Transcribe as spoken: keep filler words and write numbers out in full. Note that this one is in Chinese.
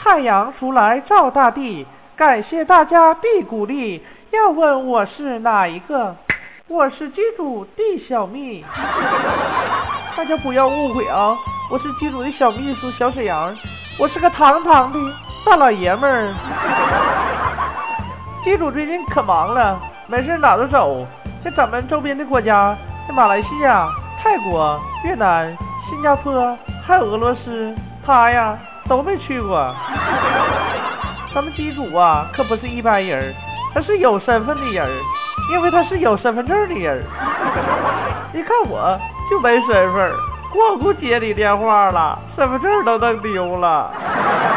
太阳出来照大地，感谢大家的鼓励。要问我是哪一个？我是机主的小蜜。大家不要误会啊，我是机主的小秘书小沈阳，我是个堂堂的大老爷们儿。机主最近可忙了，没事哪都走，像咱们周边的国家，像马来西亚、泰国、越南、新加坡还有俄罗斯，他呀都没去过。咱们机主啊可不是一般人，他是有身份的人，因为他是有身份证的人。一看我就没身份，光顾接你电话了，身份证都弄丢了。